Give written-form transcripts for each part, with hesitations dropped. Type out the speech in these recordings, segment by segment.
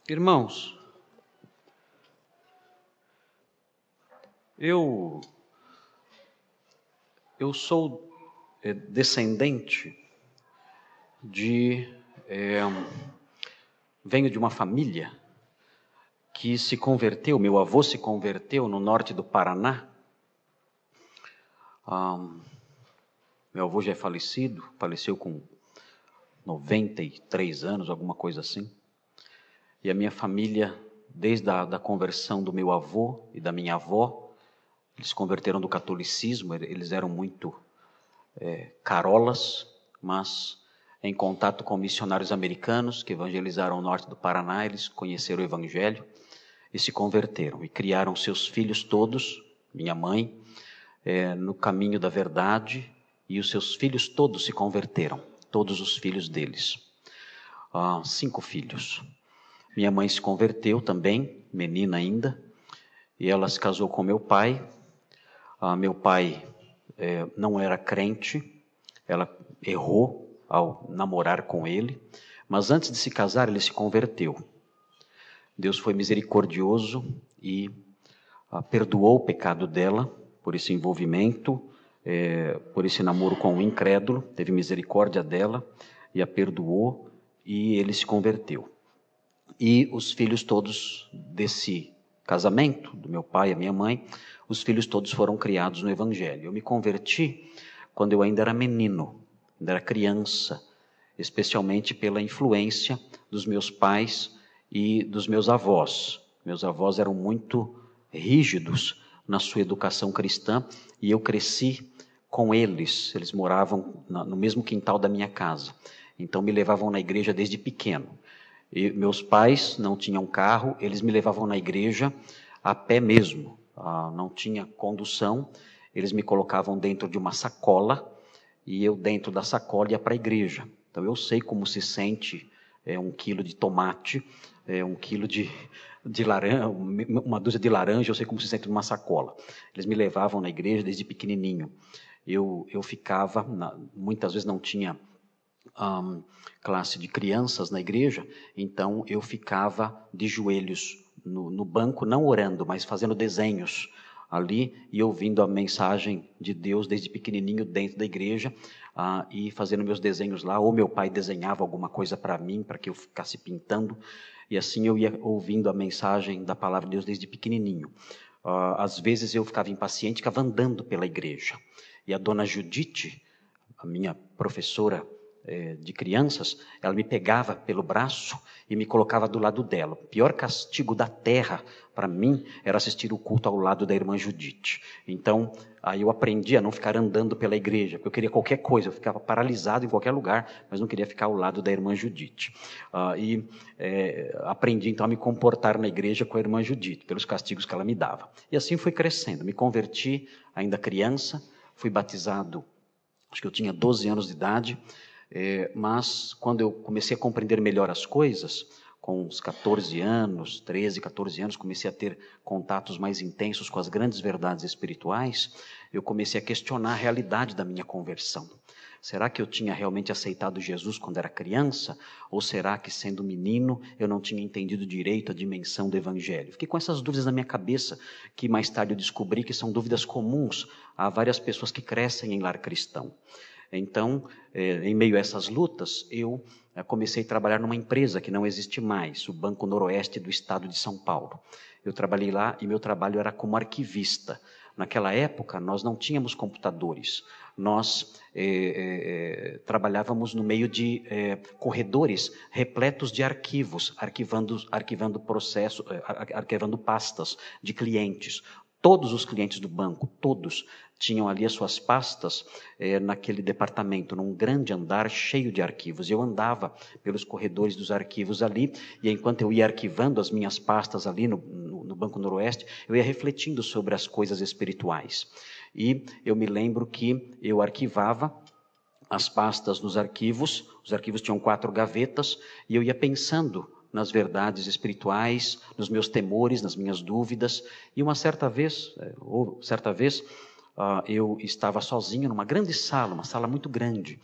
Irmãos, eu sou descendente venho de uma família que se converteu, meu avô se converteu no norte do Paraná. Meu avô já é falecido, faleceu com 93 anos, alguma coisa assim. E a minha família, desde a conversão do meu avô e da minha avó, eles se converteram do catolicismo, eles eram muito carolas, mas em contato com missionários americanos que evangelizaram o norte do Paraná, eles conheceram o evangelho e se converteram e criaram seus filhos todos, minha mãe, no caminho da verdade, e os seus filhos todos se converteram, todos os filhos deles. 5 filhos. Minha mãe se converteu também, menina ainda, e ela se casou com meu pai. Meu pai não era crente, ela errou ao namorar com ele, mas antes de se casar ele se converteu. Deus foi misericordioso e perdoou o pecado dela por esse envolvimento, por esse namoro com um incrédulo, teve misericórdia dela e a perdoou e ele se converteu. E os filhos todos desse casamento, do meu pai e a minha mãe, os filhos todos foram criados no Evangelho. Eu me converti quando eu ainda era menino, ainda era criança, especialmente pela influência dos meus pais e dos meus avós. Meus avós eram muito rígidos na sua educação cristã e eu cresci com eles. Eles moravam no mesmo quintal da minha casa, então me levavam na igreja desde pequeno. E meus pais não tinham carro, eles me levavam na igreja a pé mesmo, não tinha condução, eles me colocavam dentro de uma sacola e eu dentro da sacola ia para a igreja. Então eu sei como se sente 1 quilo de tomate, 1 quilo de laranja, uma dúzia de laranja, eu sei como se sente numa sacola. Eles me levavam na igreja desde pequenininho. Eu ficava, muitas vezes não tinha classe de crianças na igreja, então eu ficava de joelhos no banco, não orando, mas fazendo desenhos ali e ouvindo a mensagem de Deus desde pequenininho dentro da igreja e fazendo meus desenhos lá, ou meu pai desenhava alguma coisa para mim, para que eu ficasse pintando, e assim eu ia ouvindo a mensagem da palavra de Deus desde pequenininho. Às vezes eu ficava impaciente, ficava andando pela igreja, e a dona Judite, a minha professora de crianças, ela me pegava pelo braço e me colocava do lado dela. O pior castigo da terra para mim era assistir o culto ao lado da irmã Judite. Então, aí eu aprendi a não ficar andando pela igreja, porque eu queria qualquer coisa, eu ficava paralisado em qualquer lugar, mas não queria ficar ao lado da irmã Judite. Aprendi então a me comportar na igreja com a irmã Judite, pelos castigos que ela me dava. E assim fui crescendo, me converti ainda criança, fui batizado, acho que eu tinha 12 anos de idade, mas quando eu comecei a compreender melhor as coisas, com uns 14 anos, 13, 14 anos, comecei a ter contatos mais intensos com as grandes verdades espirituais, eu comecei a questionar a realidade da minha conversão. Será que eu tinha realmente aceitado Jesus quando era criança? Ou será que, sendo menino, eu não tinha entendido direito a dimensão do Evangelho? Fiquei com essas dúvidas na minha cabeça, que mais tarde eu descobri que são dúvidas comuns a várias pessoas que crescem em lar cristão. Então, em meio a essas lutas, eu comecei a trabalhar numa empresa que não existe mais, o Banco Noroeste do Estado de São Paulo. Eu trabalhei lá e meu trabalho era como arquivista. Naquela época, nós não tínhamos computadores. Nós trabalhávamos no meio de corredores repletos de arquivos, arquivando processos, arquivando pastas de clientes. Todos os clientes do banco, todos, tinham ali as suas pastas naquele departamento, num grande andar cheio de arquivos. Eu andava pelos corredores dos arquivos ali, e enquanto eu ia arquivando as minhas pastas ali no Banco Noroeste, eu ia refletindo sobre as coisas espirituais. E eu me lembro que eu arquivava as pastas nos arquivos, os arquivos tinham 4 gavetas, e eu ia pensando nas verdades espirituais, nos meus temores, nas minhas dúvidas. E uma certa vez, eu estava sozinho numa grande sala, uma sala muito grande.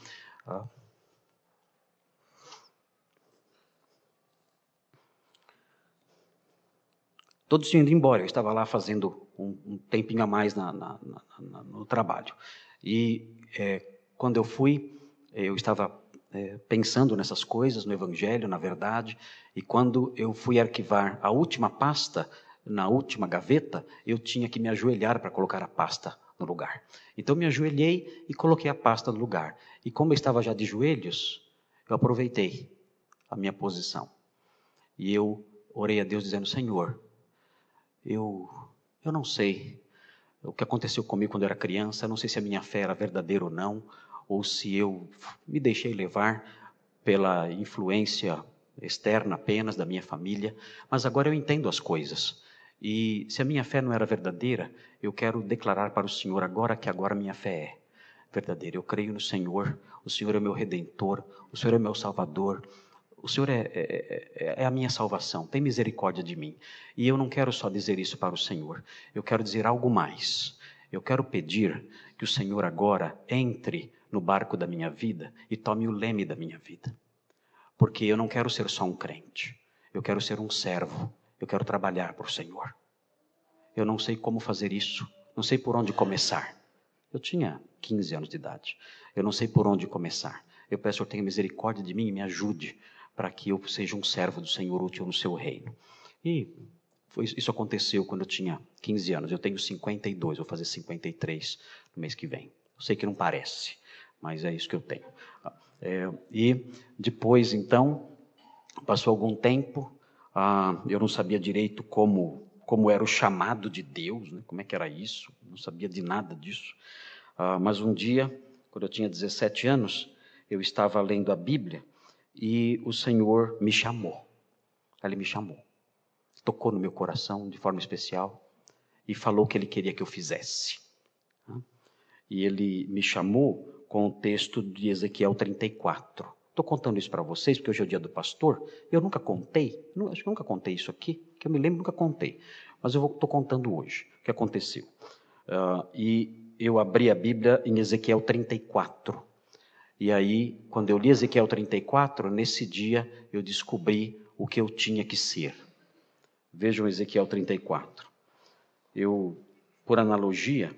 Todos tinham ido embora, eu estava lá fazendo um tempinho a mais no trabalho. E quando eu fui, eu estava pensando nessas coisas, no Evangelho, na verdade, e quando eu fui arquivar a última pasta, na última gaveta, eu tinha que me ajoelhar para colocar a pasta no lugar. Então me ajoelhei e coloquei a pasta no lugar. E como eu estava já de joelhos, eu aproveitei a minha posição. E eu orei a Deus dizendo: Senhor, eu não sei o que aconteceu comigo quando eu era criança, eu não sei se a minha fé era verdadeira ou não, ou se eu me deixei levar pela influência externa apenas da minha família, mas agora eu entendo as coisas. E se a minha fé não era verdadeira, eu quero declarar para o Senhor agora que agora minha fé é verdadeira. Eu creio no Senhor, o Senhor é meu Redentor, o Senhor é meu Salvador, o Senhor é a minha salvação, tem misericórdia de mim. E eu não quero só dizer isso para o Senhor, eu quero dizer algo mais. Eu quero pedir que o Senhor agora entre no barco da minha vida e tome o leme da minha vida. Porque eu não quero ser só um crente, eu quero ser um servo, eu quero trabalhar para o Senhor. Eu não sei como fazer isso, não sei por onde começar. Eu tinha 15 anos de idade, eu não sei por onde começar. Eu peço, Senhor, tenha misericórdia de mim e me ajude para que eu seja um servo do Senhor útil no seu reino. E isso aconteceu quando eu tinha 15 anos, eu tenho 52, vou fazer 53 no mês que vem. Eu sei que não parece, mas é isso que eu tenho. E depois, então, passou algum tempo, eu não sabia direito como era o chamado de Deus, né? Como é que era isso, não sabia de nada disso. Mas um dia, quando eu tinha 17 anos, eu estava lendo a Bíblia e o Senhor me chamou. Ele me chamou, tocou no meu coração de forma especial e falou o que Ele queria que eu fizesse. E Ele me chamou com o texto de Ezequiel 34. Estou contando isso para vocês porque hoje é o dia do pastor. Eu nunca contei, acho que eu nunca contei isso aqui, que eu me lembro, nunca contei. Mas eu estou contando hoje o que aconteceu. E eu abri a Bíblia em Ezequiel 34. E aí, quando eu li Ezequiel 34, nesse dia eu descobri o que eu tinha que ser. Vejam Ezequiel 34. Por analogia,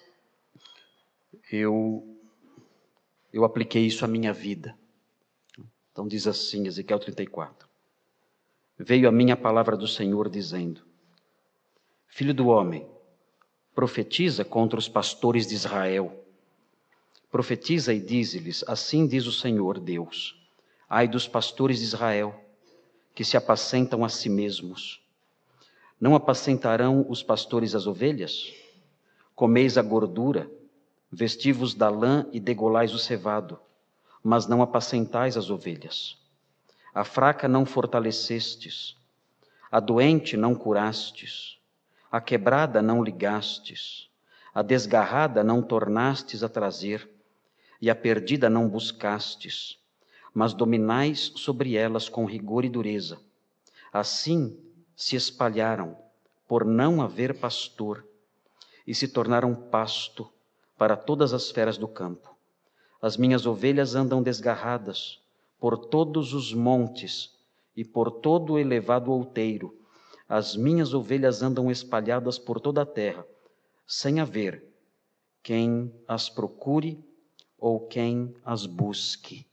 eu apliquei isso à minha vida. Então diz assim, Ezequiel 34. Veio a mim a palavra do Senhor dizendo: Filho do homem, profetiza contra os pastores de Israel. Profetiza e dize-lhes, assim diz o Senhor Deus: ai dos pastores de Israel, que se apacentam a si mesmos. Não apacentarão os pastores as ovelhas? Comeis a gordura, vestivos da lã e degolais o cevado, mas não apacentais as ovelhas. A fraca não fortalecestes, a doente não curastes, a quebrada não ligastes, a desgarrada não tornastes a trazer, e a perdida não buscastes, mas dominais sobre elas com rigor e dureza. Assim se espalharam, por não haver pastor, e se tornaram pasto para todas as feras do campo. As minhas ovelhas andam desgarradas por todos os montes e por todo o elevado outeiro. As minhas ovelhas andam espalhadas por toda a terra, sem haver quem as procure ou quem as busque.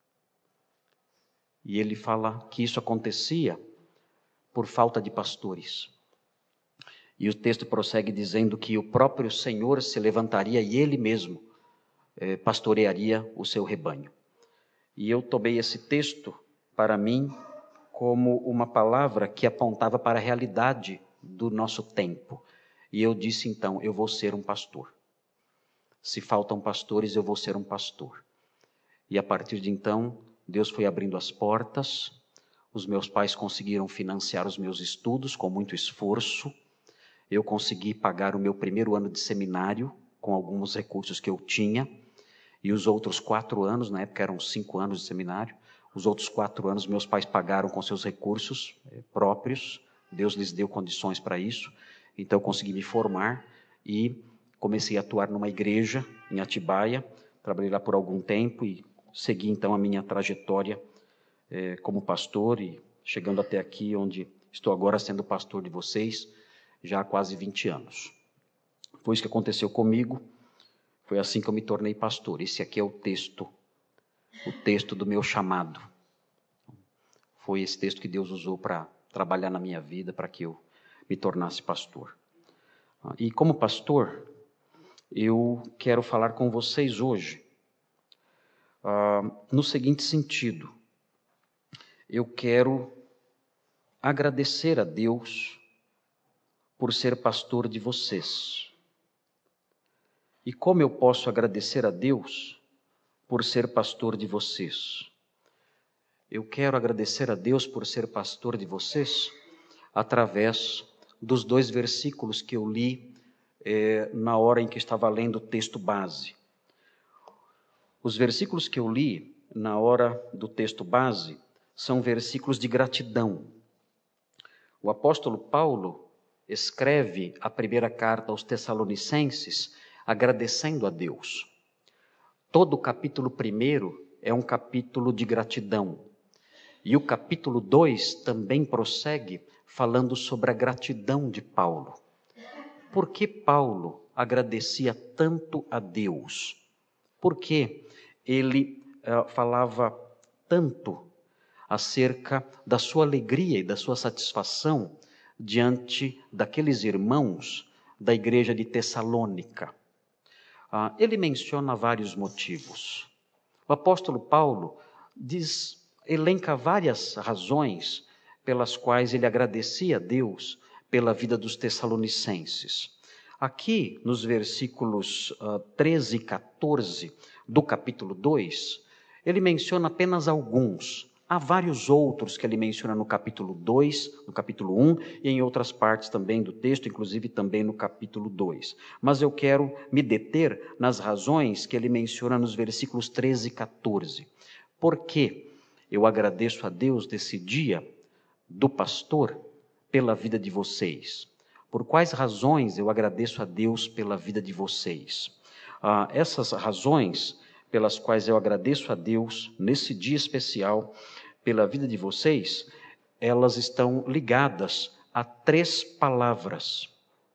E ele fala que isso acontecia por falta de pastores. E o texto prossegue dizendo que o próprio Senhor se levantaria e Ele mesmo pastorearia o seu rebanho. E eu tomei esse texto para mim como uma palavra que apontava para a realidade do nosso tempo. E eu disse então, eu vou ser um pastor. Se faltam pastores, eu vou ser um pastor. E a partir de então, Deus foi abrindo as portas, os meus pais conseguiram financiar os meus estudos com muito esforço, eu consegui pagar o meu primeiro ano de seminário com alguns recursos que eu tinha, e os outros 4 anos, na época eram 5 anos de seminário, os outros 4 anos meus pais pagaram com seus recursos próprios, Deus lhes deu condições para isso, então eu consegui me formar e comecei a atuar numa igreja em Atibaia, trabalhei lá por algum tempo e segui então a minha trajetória como pastor e chegando até aqui onde estou agora sendo pastor de vocês já há quase 20 anos. Foi isso que aconteceu comigo, foi assim que eu me tornei pastor. Esse aqui é o texto do meu chamado. Foi esse texto que Deus usou para trabalhar na minha vida, para que eu me tornasse pastor. E como pastor, eu quero falar com vocês hoje no seguinte sentido. Eu quero agradecer a Deus por ser pastor de vocês. E como eu posso agradecer a Deus por ser pastor de vocês? Eu quero agradecer a Deus por ser pastor de vocês através dos 2 versículos que eu li na hora em que estava lendo o texto base. Os versículos que eu li na hora do texto base são versículos de gratidão. O apóstolo Paulo escreve a primeira carta aos Tessalonicenses agradecendo a Deus. Todo o capítulo 1 é um capítulo de gratidão. E o capítulo 2 também prossegue falando sobre a gratidão de Paulo. Por que Paulo agradecia tanto a Deus? Por que ele falava tanto acerca da sua alegria e da sua satisfação diante daqueles irmãos da igreja de Tessalônica? Ele menciona vários motivos. O apóstolo Paulo elenca várias razões pelas quais ele agradecia a Deus pela vida dos tessalonicenses. Aqui, nos versículos 13 e 14 do capítulo 2, ele menciona apenas alguns. Há vários outros que ele menciona no capítulo 2, no capítulo 1 e em outras partes também do texto, inclusive também no capítulo 2. Mas eu quero me deter nas razões que ele menciona nos versículos 13 e 14. Por quê? Eu agradeço a Deus desse dia do pastor pela vida de vocês. Por quais razões eu agradeço a Deus pela vida de vocês? Essas razões pelas quais eu agradeço a Deus nesse dia especial pela vida de vocês, elas estão ligadas a 3 palavras.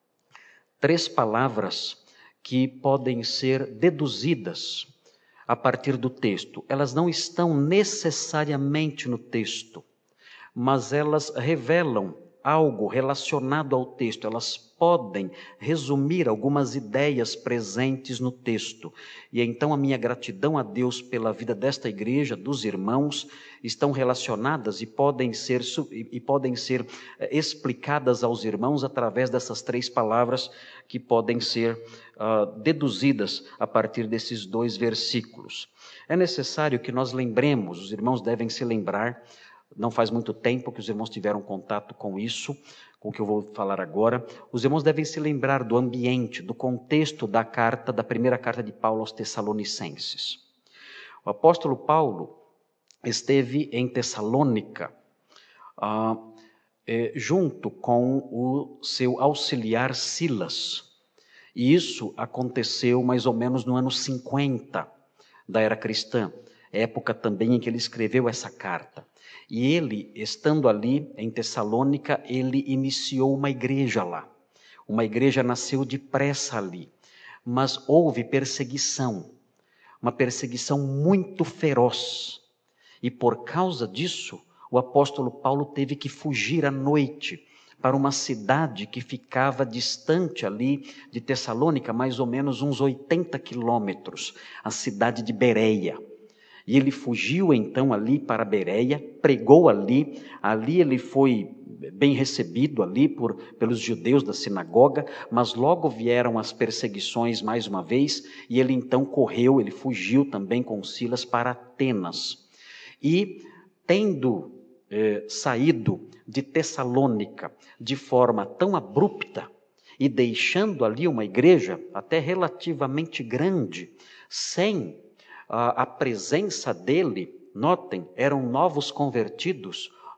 3 palavras que podem ser deduzidas a partir do texto. Elas não estão necessariamente no texto, mas elas revelam algo relacionado ao texto. Elas podem resumir algumas ideias presentes no texto. E então a minha gratidão a Deus pela vida desta igreja, dos irmãos, estão relacionadas e podem ser explicadas aos irmãos através dessas 3 palavras que podem ser deduzidas a partir desses 2 versículos. É necessário que nós lembremos, os irmãos devem se lembrar, não faz muito tempo que os irmãos tiveram contato com isso, com o que eu vou falar agora. Os irmãos devem se lembrar do ambiente, do contexto da primeira carta de Paulo aos Tessalonicenses. O apóstolo Paulo esteve em Tessalônica, junto com o seu auxiliar Silas. E isso aconteceu mais ou menos no ano 50 da era cristã, época também em que ele escreveu essa carta. E ele, estando ali em Tessalônica, ele iniciou uma igreja lá. Uma igreja nasceu depressa ali, mas houve perseguição, uma perseguição muito feroz. E por causa disso, o apóstolo Paulo teve que fugir à noite para uma cidade que ficava distante ali de Tessalônica, mais ou menos uns 80 quilômetros, a cidade de Bereia. E ele fugiu então ali para Bereia, pregou ali ele foi bem recebido ali pelos judeus da sinagoga, mas logo vieram as perseguições mais uma vez, e ele então ele fugiu também com Silas para Atenas. E tendo saído de Tessalônica de forma tão abrupta, e deixando ali uma igreja até relativamente grande, sem a presença dele, notem, eram novos convertidos,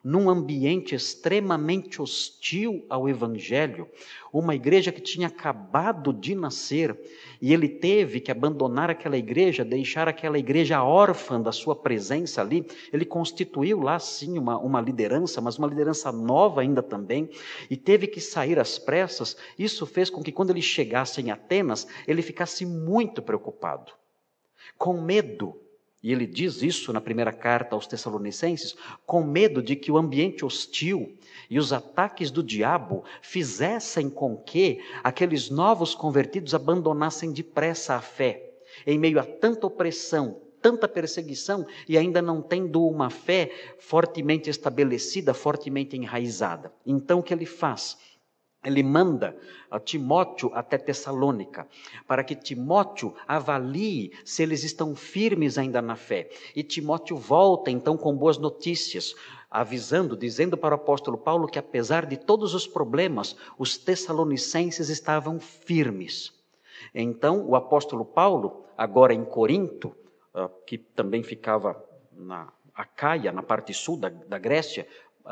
num ambiente extremamente hostil ao Evangelho, uma igreja que tinha acabado de nascer, e ele teve que abandonar aquela igreja, deixar aquela igreja órfã da sua presença ali. Ele constituiu lá sim uma liderança, mas uma liderança nova ainda também, e teve que sair às pressas. Isso fez com que quando ele chegasse em Atenas, ele ficasse muito preocupado, com medo. E ele diz isso na primeira carta aos Tessalonicenses, com medo de que o ambiente hostil e os ataques do diabo fizessem com que aqueles novos convertidos abandonassem depressa a fé, em meio a tanta opressão, tanta perseguição, e ainda não tendo uma fé fortemente estabelecida, fortemente enraizada. Então o que ele faz? Ele manda a Timóteo até Tessalônica, para que Timóteo avalie se eles estão firmes ainda na fé. E Timóteo volta então com boas notícias, avisando, dizendo para o apóstolo Paulo que apesar de todos os problemas, os tessalonicenses estavam firmes. Então o apóstolo Paulo, agora em Corinto, que também ficava na Acaia, na parte sul da Grécia,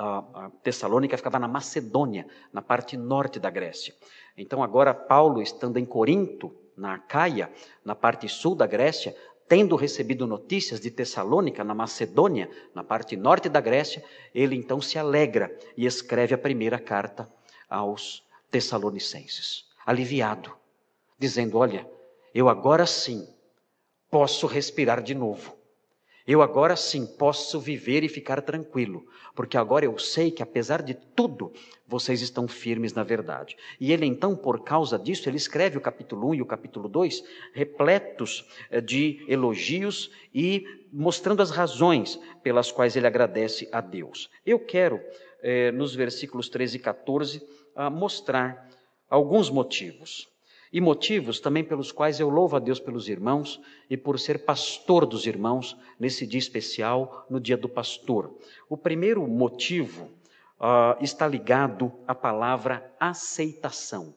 a Tessalônica ficava na Macedônia, na parte norte da Grécia. Então agora Paulo, estando em Corinto, na Acaia, na parte sul da Grécia, tendo recebido notícias de Tessalônica, na Macedônia, na parte norte da Grécia, ele então se alegra e escreve a primeira carta aos Tessalonicenses, aliviado, dizendo: olha, eu agora sim posso respirar de novo. Eu agora sim posso viver e ficar tranquilo, porque agora eu sei que apesar de tudo, vocês estão firmes na verdade. E ele então, por causa disso, ele escreve o capítulo 1 e o capítulo 2, repletos de elogios e mostrando as razões pelas quais ele agradece a Deus. Eu quero, nos versículos 13 e 14, mostrar alguns motivos. E motivos também pelos quais eu louvo a Deus pelos irmãos e por ser pastor dos irmãos nesse dia especial, no dia do pastor. O primeiro motivo está ligado à palavra aceitação.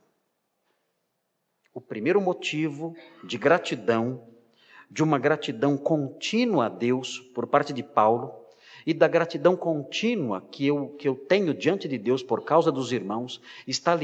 O primeiro motivo de gratidão, de uma gratidão contínua a Deus por parte de Paulo, e da gratidão contínua que eu tenho diante de Deus por causa dos irmãos, está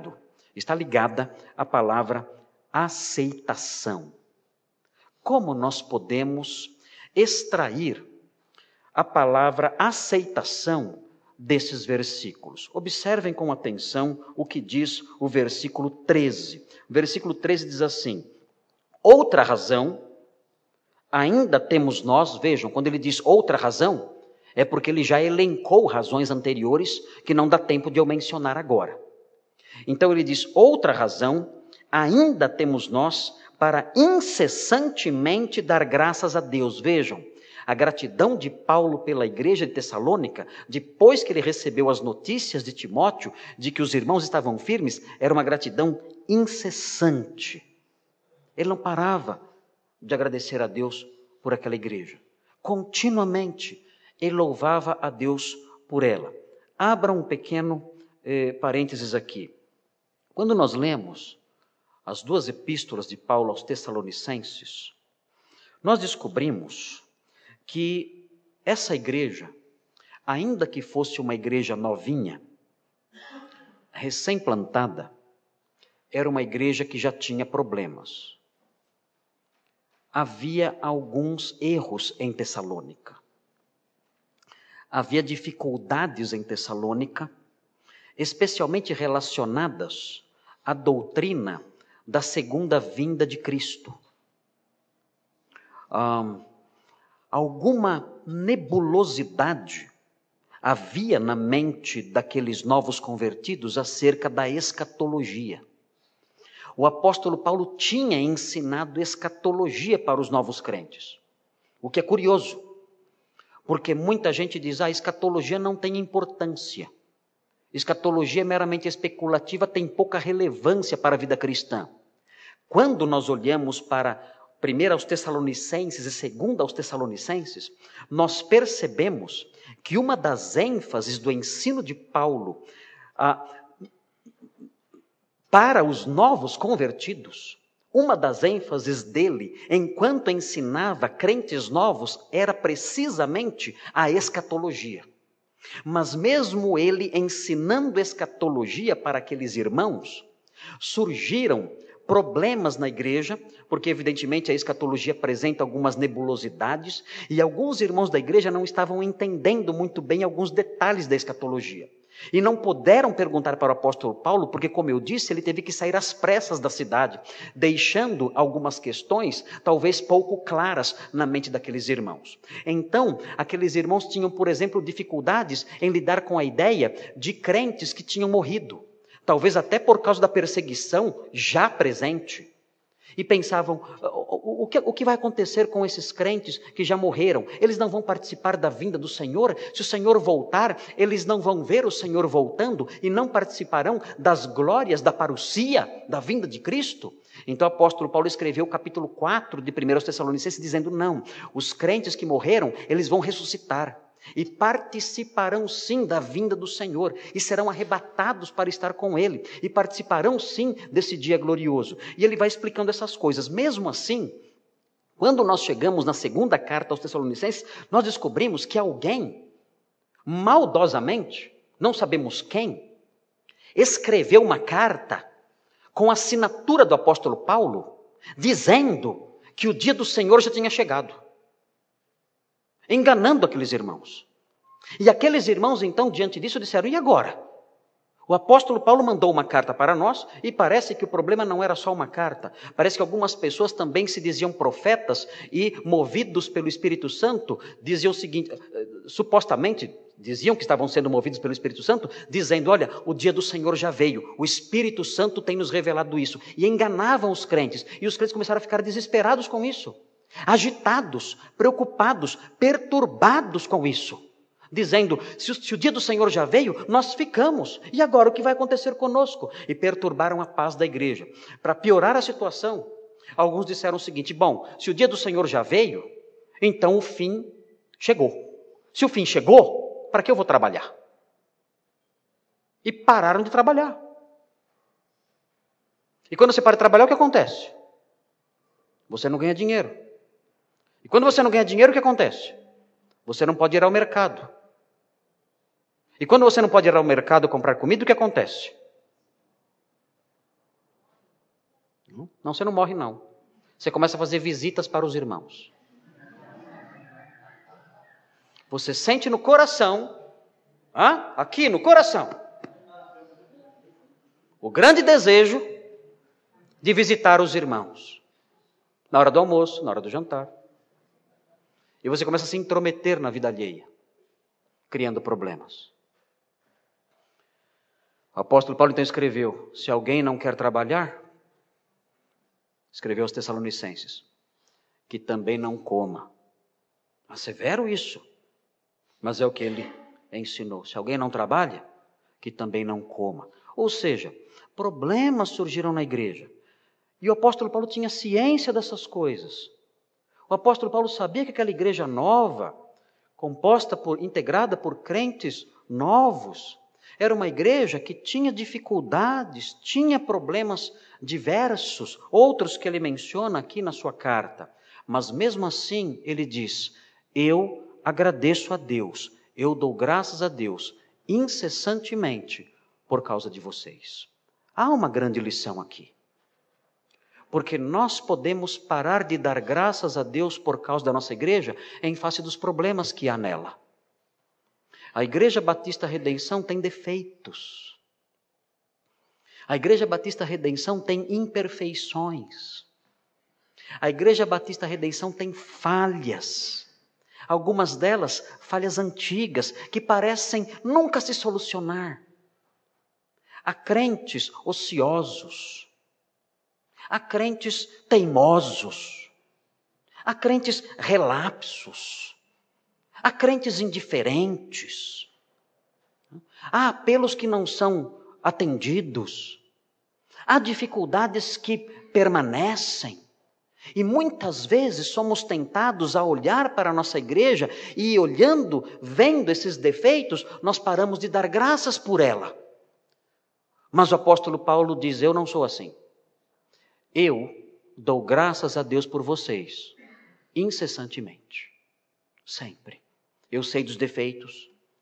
ligada à palavra aceitação. Como nós podemos extrair a palavra aceitação desses versículos? Observem com atenção o que diz o versículo 13. O versículo 13 diz assim: outra razão, ainda temos nós, vejam, quando ele diz outra razão, é porque ele já elencou razões anteriores que não dá tempo de eu mencionar agora. Então ele diz, outra razão, ainda temos nós para incessantemente dar graças a Deus. Vejam, a gratidão de Paulo pela igreja de Tessalônica, depois que ele recebeu as notícias de Timóteo, de que os irmãos estavam firmes, era uma gratidão incessante. Ele não parava de agradecer a Deus por aquela igreja. Continuamente, ele louvava a Deus por ela. Abra um pequeno parênteses aqui. Quando nós lemos as duas epístolas de Paulo aos Tessalonicenses, nós descobrimos que essa igreja, ainda que fosse uma igreja novinha, recém-plantada, era uma igreja que já tinha problemas. Havia alguns erros em Tessalônica. Havia dificuldades em Tessalônica, especialmente relacionadas à doutrina da segunda vinda de Cristo. Alguma nebulosidade havia na mente daqueles novos convertidos acerca da escatologia. O apóstolo Paulo tinha ensinado escatologia para os novos crentes, o que é curioso, porque muita gente diz, a escatologia não tem importância. Escatologia é meramente especulativa, tem pouca relevância para a vida cristã. Quando nós olhamos para 1 aos Tessalonicenses e 2 aos Tessalonicenses, nós percebemos que uma das ênfases do ensino de Paulo para os novos convertidos, uma das ênfases dele, enquanto ensinava crentes novos, era precisamente a escatologia. Mas mesmo ele ensinando escatologia para aqueles irmãos, surgiram problemas na igreja, porque evidentemente a escatologia apresenta algumas nebulosidades, e alguns irmãos da igreja não estavam entendendo muito bem alguns detalhes da escatologia. E não puderam perguntar para o apóstolo Paulo, porque, como eu disse, ele teve que sair às pressas da cidade, deixando algumas questões talvez pouco claras na mente daqueles irmãos. Então, aqueles irmãos tinham, por exemplo, dificuldades em lidar com a ideia de crentes que tinham morrido, talvez até por causa da perseguição já presente. E pensavam, o que vai acontecer com esses crentes que já morreram? Eles não vão participar da vinda do Senhor? Se o Senhor voltar, eles não vão ver o Senhor voltando e não participarão das glórias da parousia, da vinda de Cristo? Então o apóstolo Paulo escreveu o capítulo 4 de 1 Tessalonicenses dizendo, não, os crentes que morreram, eles vão ressuscitar. E participarão sim da vinda do Senhor, e serão arrebatados para estar com Ele, e participarão sim desse dia glorioso. E ele vai explicando essas coisas. Mesmo assim, quando nós chegamos na segunda carta aos Tessalonicenses, nós descobrimos que alguém, maldosamente, não sabemos quem, escreveu uma carta com a assinatura do apóstolo Paulo, dizendo que o dia do Senhor já tinha chegado, enganando aqueles irmãos. E aqueles irmãos, então, diante disso, disseram, e agora? O apóstolo Paulo mandou uma carta para nós, e parece que o problema não era só uma carta. Parece que algumas pessoas também se diziam profetas, e movidos pelo Espírito Santo, diziam o seguinte, supostamente, diziam que estavam sendo movidos pelo Espírito Santo, dizendo, olha, o dia do Senhor já veio, o Espírito Santo tem nos revelado isso. E enganavam os crentes, e os crentes começaram a ficar desesperados com isso. Agitados, preocupados, perturbados com isso, dizendo, se o dia do Senhor já veio, nós ficamos, e agora o que vai acontecer conosco? E perturbaram a paz da igreja. Para piorar a situação, alguns disseram o seguinte, bom, se o dia do Senhor já veio, então o fim chegou. Se o fim chegou, para que eu vou trabalhar? E pararam de trabalhar. E quando você para de trabalhar, o que acontece? Você não ganha dinheiro. E quando você não ganha dinheiro, o que acontece? Você não pode ir ao mercado. E quando você não pode ir ao mercado comprar comida, o que acontece? Não, você não morre não. Você começa a fazer visitas para os irmãos. Você sente no coração, aqui no coração, o grande desejo de visitar os irmãos. Na hora do almoço, na hora do jantar. E você começa a se intrometer na vida alheia, criando problemas. O apóstolo Paulo então escreveu, se alguém não quer trabalhar, escreveu aos Tessalonicenses, que também não coma. É severo isso, mas é o que ele ensinou. Se alguém não trabalha, que também não coma. Ou seja, problemas surgiram na igreja. E o apóstolo Paulo tinha ciência dessas coisas. O apóstolo Paulo sabia que aquela igreja nova, integrada por crentes novos, era uma igreja que tinha dificuldades, tinha problemas diversos, outros que ele menciona aqui na sua carta. Mas mesmo assim, ele diz, eu agradeço a Deus, eu dou graças a Deus, incessantemente, por causa de vocês. Há uma grande lição aqui. Porque nós podemos parar de dar graças a Deus por causa da nossa igreja em face dos problemas que há nela. A Igreja Batista Redenção tem defeitos. A Igreja Batista Redenção tem imperfeições. A Igreja Batista Redenção tem falhas. Algumas delas, falhas antigas, que parecem nunca se solucionar. Há crentes ociosos. Há crentes teimosos, há crentes relapsos, há crentes indiferentes, há apelos que não são atendidos, há dificuldades que permanecem. E muitas vezes somos tentados a olhar para a nossa igreja e olhando, vendo esses defeitos, nós paramos de dar graças por ela. Mas o apóstolo Paulo diz, eu não sou assim. Eu dou graças a Deus por vocês, incessantemente, sempre. Eu sei dos defeitos,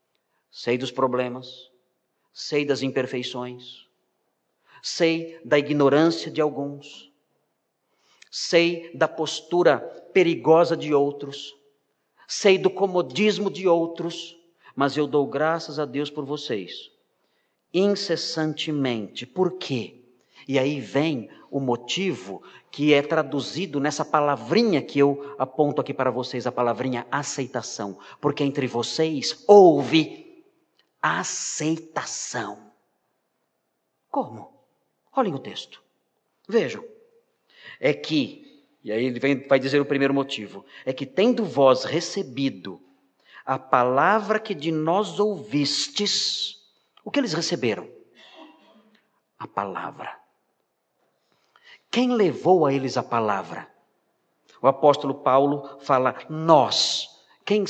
sei dos problemas, sei das imperfeições, sei da ignorância de alguns, sei da postura perigosa de outros, sei do comodismo de outros, mas eu dou graças a Deus por vocês, incessantemente. Por quê? E aí vem o motivo que é traduzido nessa palavrinha que eu aponto aqui para vocês, a palavrinha aceitação. Porque entre vocês houve aceitação. Como? Olhem o texto. Vejam. É que, e aí ele vai dizer o primeiro motivo, é que tendo vós recebido a palavra que de nós ouvistes, o que eles receberam? A palavra. Quem levou a eles a palavra? O apóstolo Paulo fala nós. Quem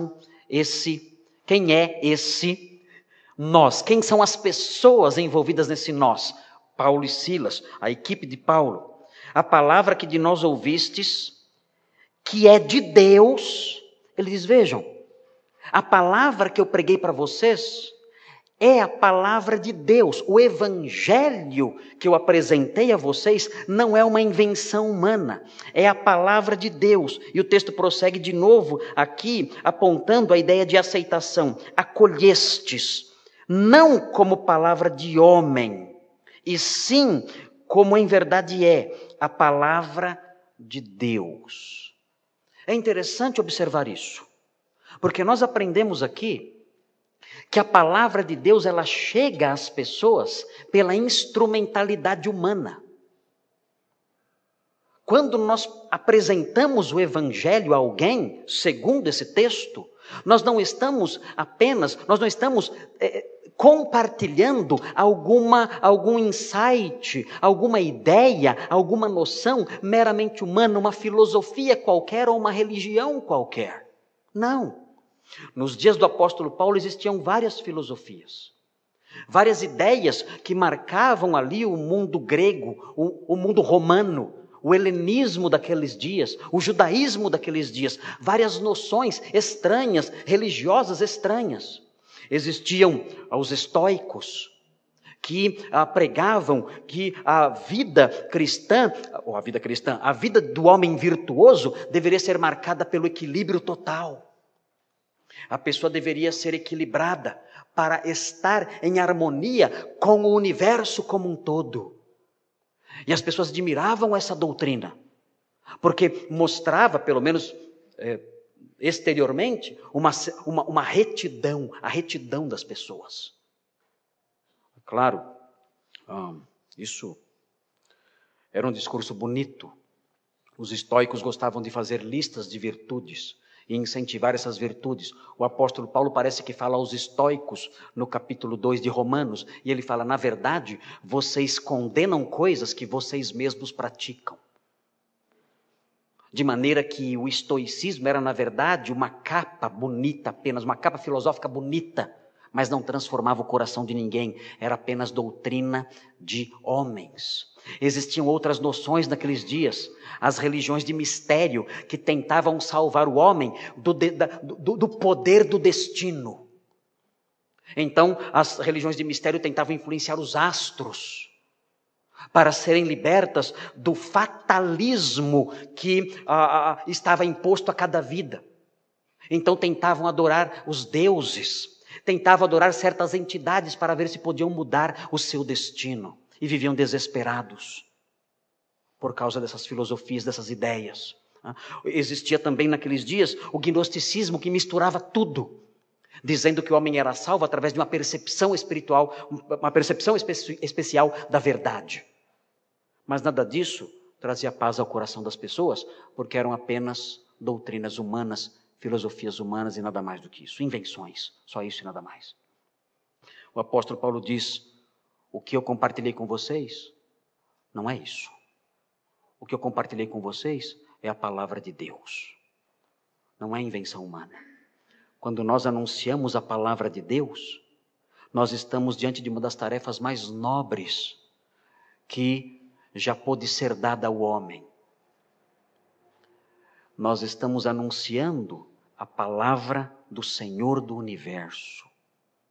é esse nós? Quem são as pessoas envolvidas nesse nós? Paulo e Silas, a equipe de Paulo. A palavra que de nós ouvistes, que é de Deus. Ele diz, vejam, a palavra que eu preguei para vocês é a palavra de Deus. O evangelho que eu apresentei a vocês não é uma invenção humana, é a palavra de Deus. E o texto prossegue de novo aqui, apontando a ideia de aceitação. Acolhestes, não como palavra de homem, e sim como em verdade é a palavra de Deus. É interessante observar isso, porque nós aprendemos aqui que a palavra de Deus ela chega às pessoas pela instrumentalidade humana. Quando nós apresentamos o evangelho a alguém, segundo esse texto, nós não estamos compartilhando algum insight, alguma ideia, alguma noção meramente humana, uma filosofia qualquer ou uma religião qualquer. Não. Nos dias do apóstolo Paulo existiam várias filosofias, várias ideias que marcavam ali o mundo grego, o mundo romano, o helenismo daqueles dias, o judaísmo daqueles dias, várias noções estranhas, religiosas estranhas. Existiam os estoicos, que pregavam que a vida do homem virtuoso deveria ser marcada pelo equilíbrio total. A pessoa deveria ser equilibrada para estar em harmonia com o universo como um todo. E as pessoas admiravam essa doutrina, porque mostrava, pelo menos exteriormente, uma retidão, a retidão das pessoas. Claro, isso era um discurso bonito. Os estoicos gostavam de fazer listas de virtudes e incentivar essas virtudes. O apóstolo Paulo parece que fala aos estoicos no capítulo 2 de Romanos, e ele fala, na verdade, vocês condenam coisas que vocês mesmos praticam. De maneira que o estoicismo era, na verdade, uma capa bonita apenas, uma capa filosófica bonita, mas não transformava o coração de ninguém, era apenas doutrina de homens. Existiam outras noções naqueles dias, as religiões de mistério, que tentavam salvar o homem do poder do destino. Então, as religiões de mistério tentavam influenciar os astros, para serem libertas do fatalismo que estava imposto a cada vida. Então tentavam adorar os deuses, tentavam adorar certas entidades para ver se podiam mudar o seu destino. E viviam desesperados por causa dessas filosofias, dessas ideias. Existia também naqueles dias o gnosticismo, que misturava tudo, dizendo que o homem era salvo através de uma percepção espiritual, uma percepção especial da verdade. Mas nada disso trazia paz ao coração das pessoas, porque eram apenas doutrinas humanas, filosofias humanas e nada mais do que isso, invenções, só isso e nada mais. O apóstolo Paulo diz, o que eu compartilhei com vocês não é isso. O que eu compartilhei com vocês é a palavra de Deus, não é invenção humana. Quando nós anunciamos a palavra de Deus, nós estamos diante de uma das tarefas mais nobres que já pôde ser dada ao homem. Nós estamos anunciando a palavra do Senhor do universo.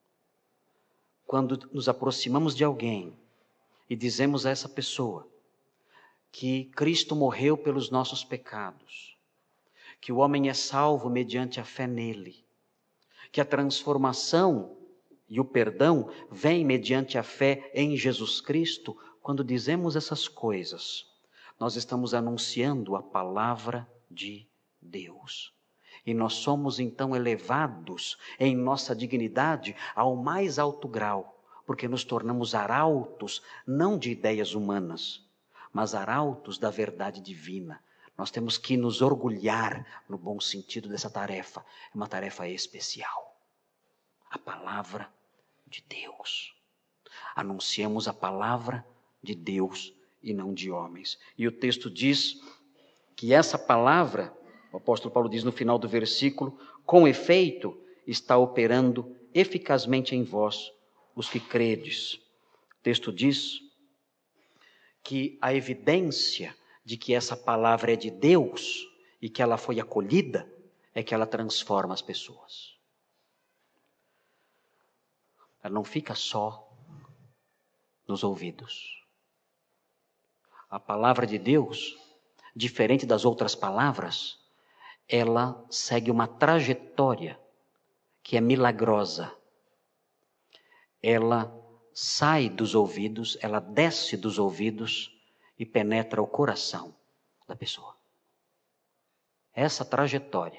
quando nos aproximamos de alguém e dizemos a essa pessoa que Cristo morreu pelos nossos pecados, que o homem é salvo mediante a fé nele, que a transformação e o perdão vem mediante a fé em Jesus Cristo, quando dizemos essas coisas, nós estamos anunciando a palavra de Deus. E nós somos então elevados em nossa dignidade ao mais alto grau, porque nos tornamos arautos não de ideias humanas, mas arautos da verdade divina. Nós temos que nos orgulhar no bom sentido dessa tarefa. É uma tarefa especial. A palavra de Deus. Anunciamos a palavra de Deus e não de homens. E o texto diz que essa palavra, o apóstolo Paulo diz no final do versículo, com efeito está operando eficazmente em vós, os que credes. O texto diz que a evidência de que essa palavra é de Deus e que ela foi acolhida é que ela transforma as pessoas. Ela não fica só nos ouvidos. A palavra de Deus, diferente das outras palavras, ela segue uma trajetória que é milagrosa. Ela sai dos ouvidos, ela desce dos ouvidos e penetra o coração da pessoa. Essa trajetória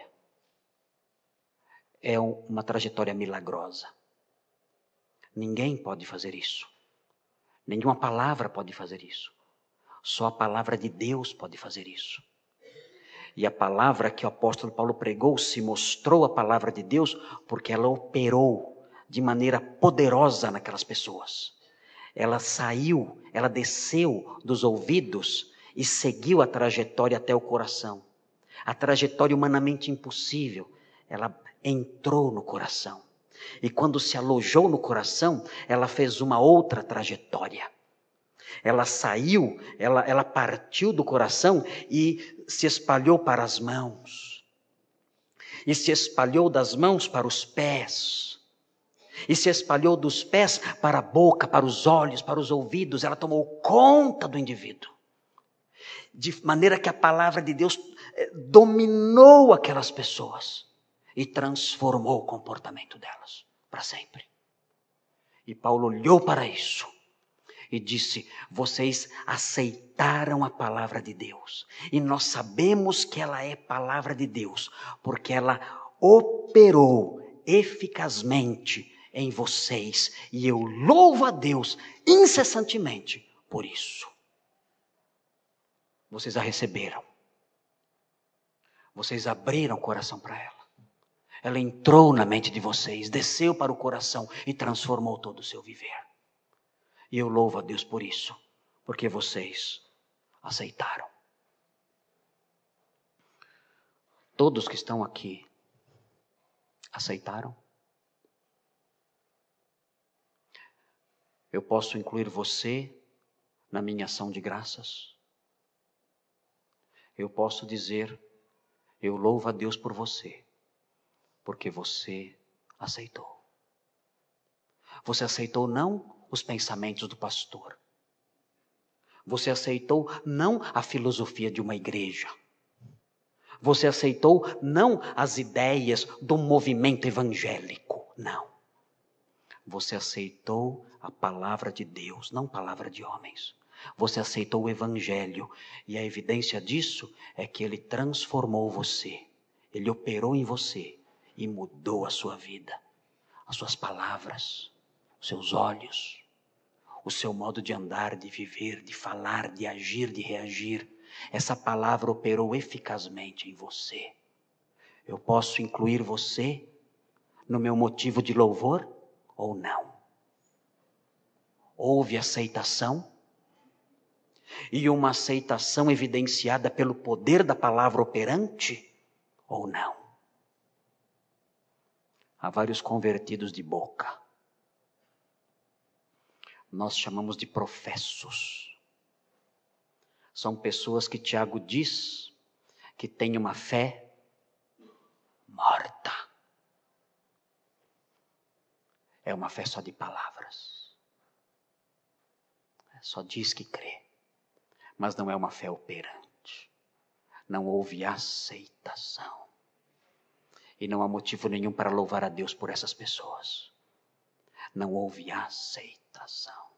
é uma trajetória milagrosa. Ninguém pode fazer isso. Nenhuma palavra pode fazer isso. Só a palavra de Deus pode fazer isso. E a palavra que o apóstolo Paulo pregou se mostrou a palavra de Deus porque ela operou de maneira poderosa naquelas pessoas. Ela saiu, ela desceu dos ouvidos e seguiu a trajetória até o coração. A trajetória humanamente impossível, ela entrou no coração. E quando se alojou no coração, ela fez uma outra trajetória. Ela saiu, ela partiu do coração e se espalhou para as mãos. E se espalhou das mãos para os pés. E se espalhou dos pés para a boca, para os olhos, para os ouvidos. Ela tomou conta do indivíduo. De maneira que a palavra de Deus dominou aquelas pessoas e transformou o comportamento delas para sempre. E Paulo olhou para isso e disse: vocês aceitaram a palavra de Deus. E nós sabemos que ela é palavra de Deus, porque ela operou eficazmente em vocês. E eu louvo a Deus incessantemente por isso. Vocês a receberam. Vocês abriram o coração para ela. Ela entrou na mente de vocês, desceu para o coração e transformou todo o seu viver. E eu louvo a Deus por isso, porque vocês aceitaram. Todos que estão aqui aceitaram? Eu posso incluir você na minha ação de graças? Eu posso dizer: eu louvo a Deus por você, porque você aceitou. Você aceitou não os pensamentos do pastor. Você aceitou não a filosofia de uma igreja. Você aceitou não as ideias do movimento evangélico. Não. Você aceitou a palavra de Deus, não palavra de homens. Você aceitou o evangelho. E a evidência disso é que ele transformou você. Ele operou em você e mudou a sua vida. As suas palavras, os seus olhos, o seu modo de andar, de viver, de falar, de agir, de reagir. Essa palavra operou eficazmente em você. Eu posso incluir você no meu motivo de louvor ou não? Houve aceitação? E uma aceitação evidenciada pelo poder da palavra operante ou não? Há vários convertidos de boca. Nós chamamos de professos. São pessoas que Tiago diz que têm uma fé morta. é uma fé só de palavras. Só diz que crê, mas não é uma fé operante. Não houve aceitação. E não há motivo nenhum para louvar a Deus por essas pessoas. Não houve aceitação.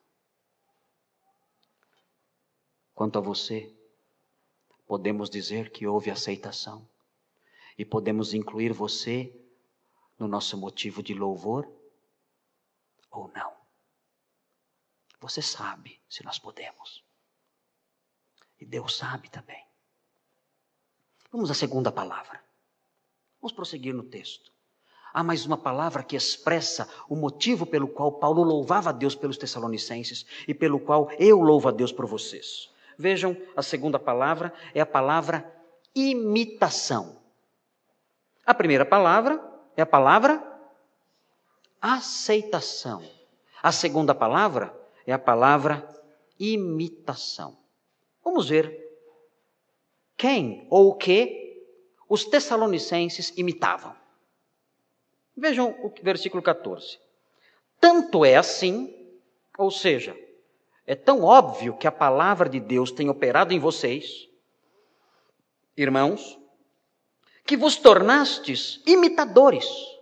Quanto a você, podemos dizer que houve aceitação. E podemos incluir você no nosso motivo de louvor ou não. Você sabe se nós podemos. E Deus sabe também. Vamos à segunda palavra. Vamos prosseguir no texto. Há mais uma palavra que expressa o motivo pelo qual Paulo louvava a Deus pelos Tessalonicenses e pelo qual eu louvo a Deus por vocês. Vejam, a segunda palavra é a palavra imitação. A primeira palavra é a palavra aceitação. A segunda palavra é a palavra imitação. Vamos ver quem ou o que os Tessalonicenses imitavam. Vejam o versículo 14. Tanto é assim, ou seja, é tão óbvio que a palavra de Deus tem operado em vocês, irmãos, que vos tornastes imitadores.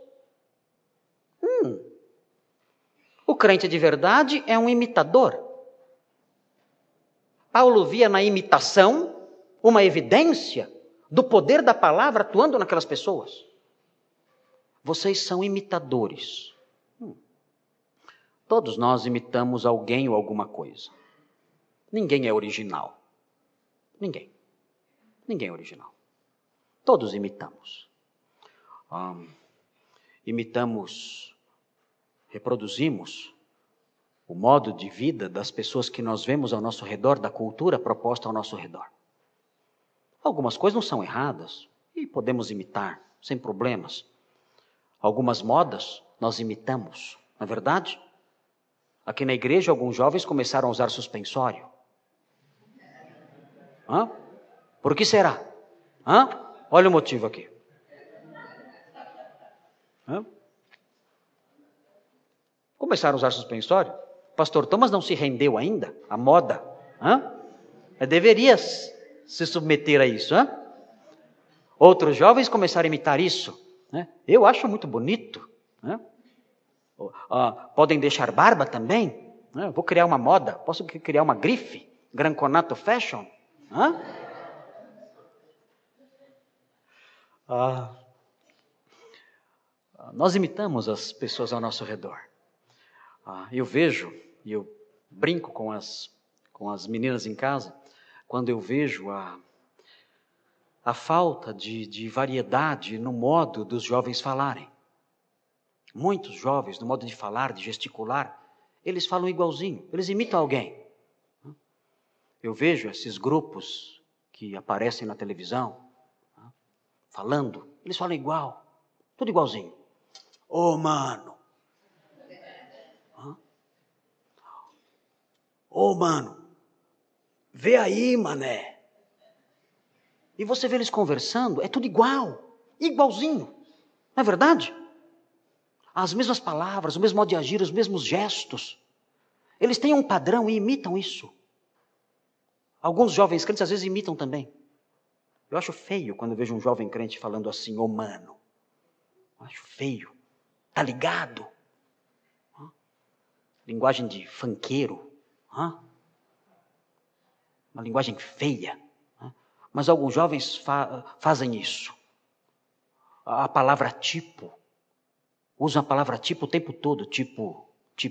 O crente de verdade é um imitador. Paulo via na imitação uma evidência do poder da palavra atuando naquelas pessoas. Vocês são imitadores. Todos nós imitamos alguém ou alguma coisa. Ninguém é original. Ninguém. Ninguém é original. Todos imitamos. Reproduzimos o modo de vida das pessoas que nós vemos ao nosso redor, da cultura proposta ao nosso redor. Algumas coisas não são erradas e podemos imitar, sem problemas. Algumas modas nós imitamos, não é verdade? Aqui na igreja, alguns jovens começaram a usar suspensório. Por que será? Olha o motivo aqui. Começaram a usar suspensório. Pastor Thomas não se rendeu ainda à moda. Deveria se submeter a isso. Outros jovens começaram a imitar isso. Eu acho muito bonito. Podem deixar barba também. Vou criar uma moda. Posso criar uma grife? Gran Conato Fashion? Nós imitamos as pessoas ao nosso redor. Eu vejo, e eu brinco com as meninas em casa, quando eu vejo a falta de variedade no modo dos jovens falarem. Muitos jovens, no modo de falar, de gesticular, eles falam igualzinho, eles imitam alguém. Eu vejo esses grupos que aparecem na televisão, falando, eles falam igual, tudo igualzinho. Ô, mano! Ô, mano! Vê aí, mané! E você vê eles conversando, é tudo igual, igualzinho, não é verdade? As mesmas palavras, o mesmo modo de agir, os mesmos gestos. Eles têm um padrão e imitam isso. Alguns jovens crentes às vezes imitam também. Eu acho feio quando eu vejo um jovem crente falando assim, ô mano. Eu acho feio. Tá ligado? Linguagem de funkeiro. Uma linguagem feia. Mas alguns jovens fazem isso. A palavra tipo. Usam a palavra tipo o tempo todo. Tipo.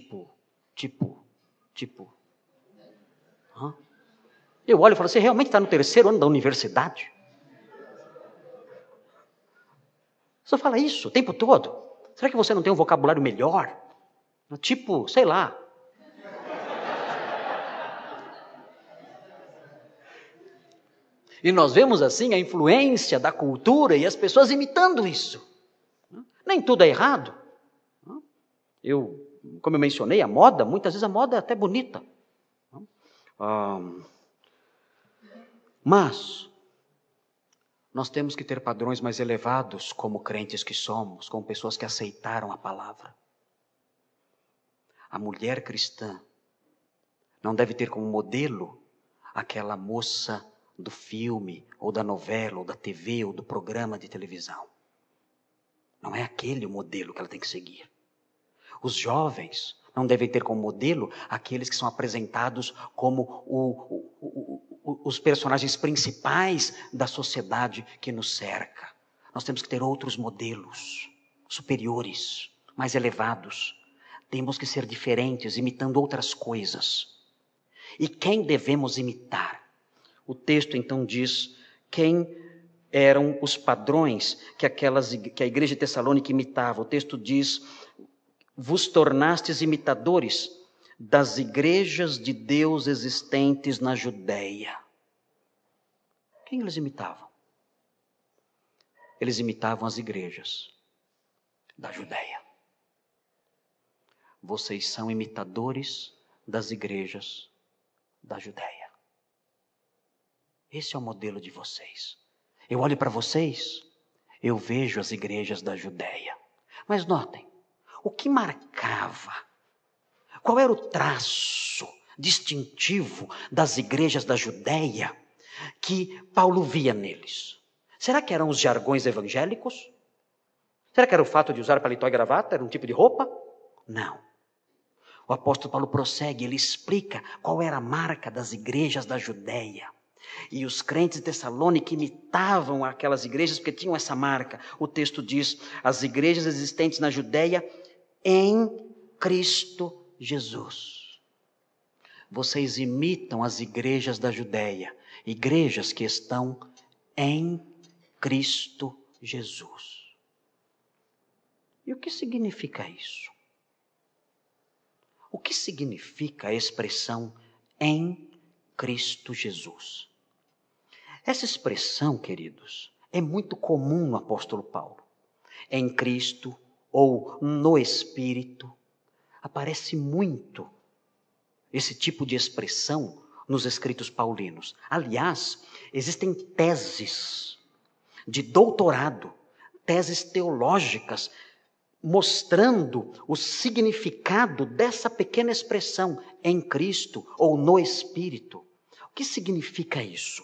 Eu olho e falo, você realmente está no 3º ano da universidade? Você fala isso o tempo todo? Será que você não tem um vocabulário melhor? Tipo, sei lá. E nós vemos assim a influência da cultura e as pessoas imitando isso. Nem tudo é errado. Como eu mencionei, a moda, muitas vezes a moda é até bonita. Mas nós temos que ter padrões mais elevados como crentes que somos, como pessoas que aceitaram a palavra. A mulher cristã não deve ter como modelo aquela moça do filme, ou da novela, ou da TV, ou do programa de televisão. Não é aquele o modelo que ela tem que seguir. Os jovens não devem ter como modelo aqueles que são apresentados como os personagens principais da sociedade que nos cerca. Nós temos que ter outros modelos, superiores, mais elevados. Temos que ser diferentes, imitando outras coisas. E quem devemos imitar? O texto então diz quem eram os padrões que a igreja de Tessalônica imitava. O texto diz: vos tornastes imitadores das igrejas de Deus existentes na Judéia. Quem eles imitavam? Eles imitavam as igrejas da Judéia. Vocês são imitadores das igrejas da Judéia. Esse é o modelo de vocês. Eu olho para vocês, eu vejo as igrejas da Judéia. Mas notem, o que marcava? Qual era o traço distintivo das igrejas da Judéia que Paulo via neles? Será que eram os jargões evangélicos? Será que era o fato de usar paletó e gravata? Era um tipo de roupa? Não. O apóstolo Paulo prossegue, ele explica qual era a marca das igrejas da Judéia. E os crentes de Tessalônica imitavam aquelas igrejas porque tinham essa marca. O texto diz: as igrejas existentes na Judéia em Cristo Jesus. Vocês imitam as igrejas da Judéia, igrejas que estão em Cristo Jesus. E o que significa isso? O que significa a expressão em Cristo Jesus? Essa expressão, queridos, é muito comum no apóstolo Paulo. Em Cristo ou no Espírito. Aparece muito esse tipo de expressão nos escritos paulinos. Aliás, existem teses de doutorado, teses teológicas, mostrando o significado dessa pequena expressão, em Cristo ou no Espírito. O que significa isso?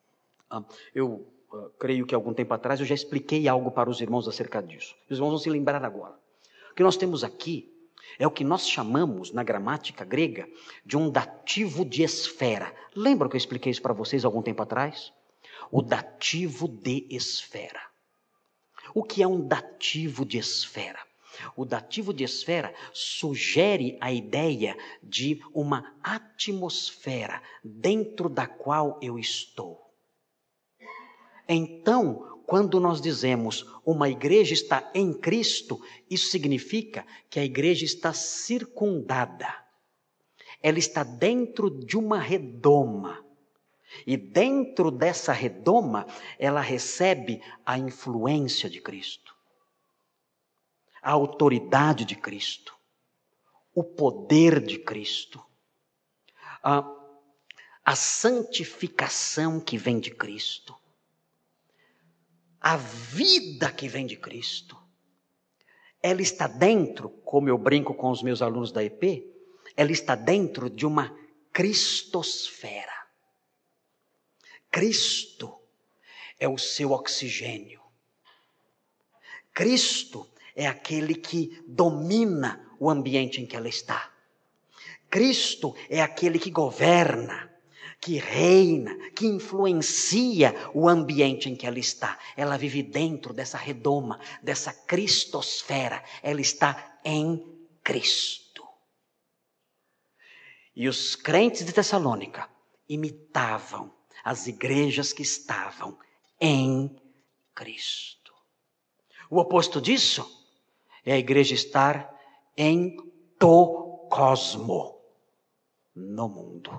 Eu creio que algum tempo atrás eu já expliquei algo para os irmãos acerca disso. Os irmãos vão se lembrar agora. O que nós temos aqui é o que nós chamamos, na gramática grega, de um dativo de esfera. Lembram que eu expliquei isso para vocês algum tempo atrás? O dativo de esfera. O que é um dativo de esfera? O dativo de esfera sugere a ideia de uma atmosfera dentro da qual eu estou. Então, quando nós dizemos uma igreja está em Cristo, isso significa que a igreja está circundada. Ela está dentro de uma redoma. E dentro dessa redoma, ela recebe a influência de Cristo, a autoridade de Cristo, o poder de Cristo, a santificação que vem de Cristo, a vida que vem de Cristo. Ela está dentro, como eu brinco com os meus alunos da EP, ela está dentro de uma cristosfera. Cristo é o seu oxigênio. Cristo é aquele que domina o ambiente em que ela está. Cristo é aquele que governa, que reina, que influencia o ambiente em que ela está. Ela vive dentro dessa redoma, dessa cristosfera. Ela está em Cristo. E os crentes de Tessalônica imitavam as igrejas que estavam em Cristo. O oposto disso é a igreja estar em to cosmo, no mundo.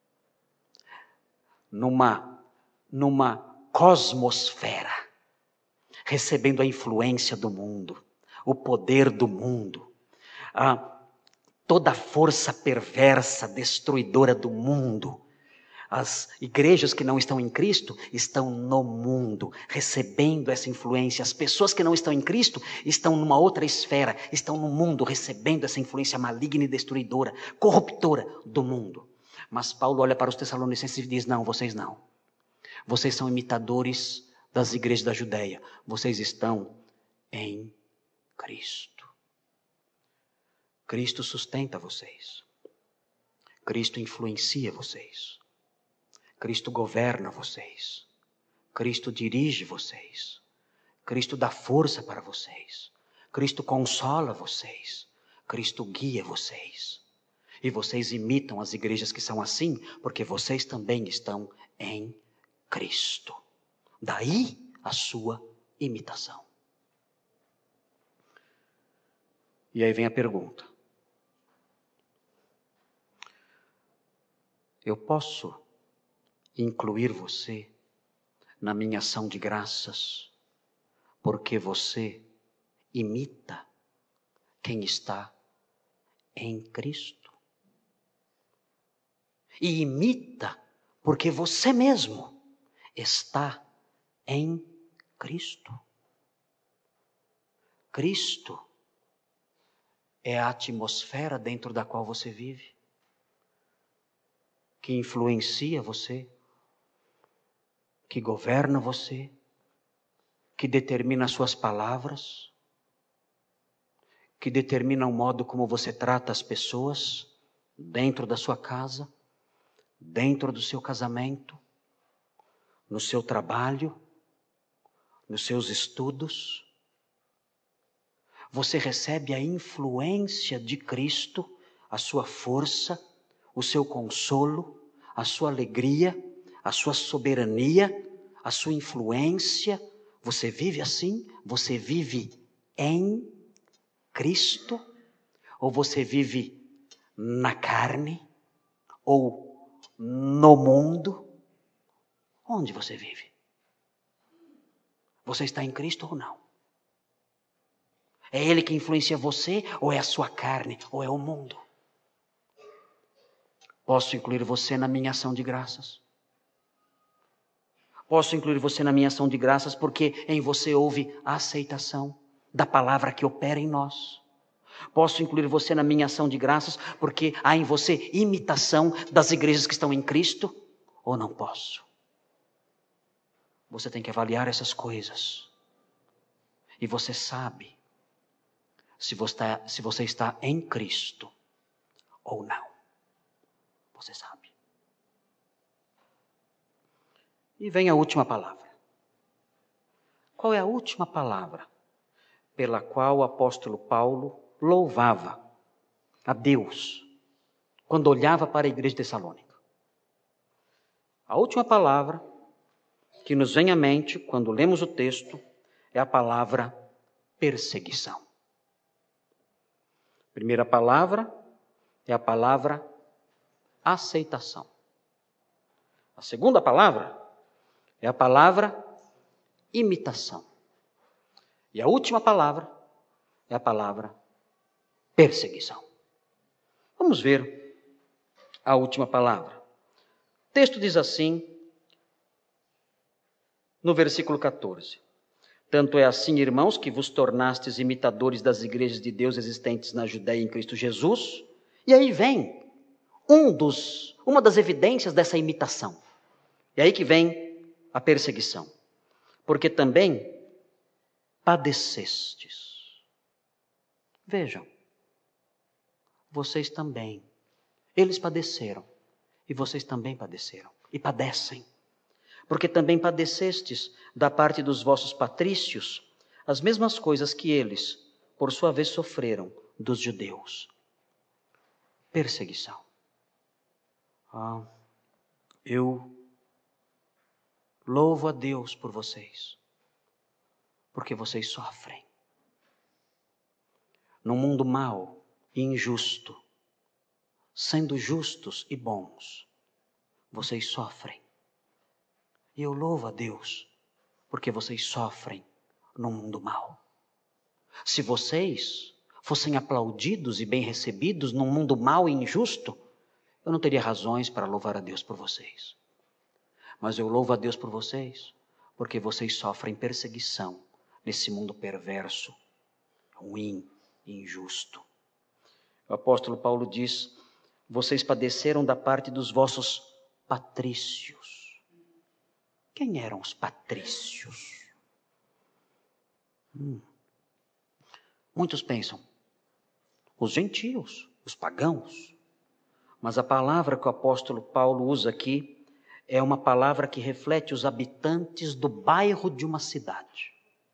Numa cosmosfera, recebendo a influência do mundo, o poder do mundo, toda a força perversa, destruidora do mundo, As igrejas que não estão em Cristo estão no mundo, recebendo essa influência. As pessoas que não estão em Cristo estão numa outra esfera, estão no mundo, recebendo essa influência maligna e destruidora, corruptora do mundo. Mas Paulo olha para os Tessalonicenses e diz, não, vocês não. Vocês são imitadores das igrejas da Judéia. Vocês estão em Cristo. Cristo sustenta vocês. Cristo influencia vocês. Cristo governa vocês. Cristo dirige vocês. Cristo dá força para vocês. Cristo consola vocês. Cristo guia vocês. E vocês imitam as igrejas que são assim, porque vocês também estão em Cristo. Daí a sua imitação. E aí vem a pergunta. Eu posso incluir você na minha ação de graças, porque você imita quem está em Cristo. E imita porque você mesmo está em Cristo. Cristo é a atmosfera dentro da qual você vive, que influencia você, que governa você, que determina as suas palavras, que determina o modo como você trata as pessoas dentro da sua casa, dentro do seu casamento, no seu trabalho, nos seus estudos. Você recebe a influência de Cristo, a sua força, o seu consolo, a sua alegria, a sua soberania, a sua influência. Você vive assim? Você vive em Cristo? Ou você vive na carne? Ou no mundo? Onde você vive? Você está em Cristo ou não? É Ele que influencia você, ou é a sua carne, ou é o mundo? Posso incluir você na minha ação de graças? Posso incluir você na minha ação de graças porque em você houve a aceitação da palavra que opera em nós. Posso incluir você na minha ação de graças porque há em você imitação das igrejas que estão em Cristo? Ou não posso? Você tem que avaliar essas coisas. E você sabe se você está em Cristo ou não. Você sabe. E vem a última palavra. Qual é a última palavra pela qual o apóstolo Paulo louvava a Deus quando olhava para a igreja de Tessalônica? A última palavra que nos vem à mente quando lemos o texto é a palavra perseguição. A primeira palavra é a palavra aceitação. A segunda palavra é a palavra imitação. E a última palavra é a palavra perseguição. Vamos ver a última palavra. O texto diz assim, no versículo 14. Tanto é assim, irmãos, que vos tornastes imitadores das igrejas de Deus existentes na Judéia em Cristo Jesus. E aí vem uma das evidências dessa imitação. E aí que vem a perseguição. Porque também padecestes. Vejam, vocês também. Eles padeceram e vocês também padeceram e padecem. Porque também padecestes da parte dos vossos patrícios as mesmas coisas que eles, por sua vez, sofreram dos judeus. Perseguição. Eu louvo a Deus por vocês, porque vocês sofrem. Num mundo mau e injusto, sendo justos e bons, vocês sofrem. E eu louvo a Deus, porque vocês sofrem num mundo mau. Se vocês fossem aplaudidos e bem recebidos num mundo mau e injusto, eu não teria razões para louvar a Deus por vocês. Mas eu louvo a Deus por vocês, porque vocês sofrem perseguição nesse mundo perverso, ruim e injusto. O apóstolo Paulo diz: vocês padeceram da parte dos vossos patrícios. Quem eram os patrícios? Muitos pensam, os gentios, os pagãos. Mas a palavra que o apóstolo Paulo usa aqui é uma palavra que reflete os habitantes do bairro de uma cidade.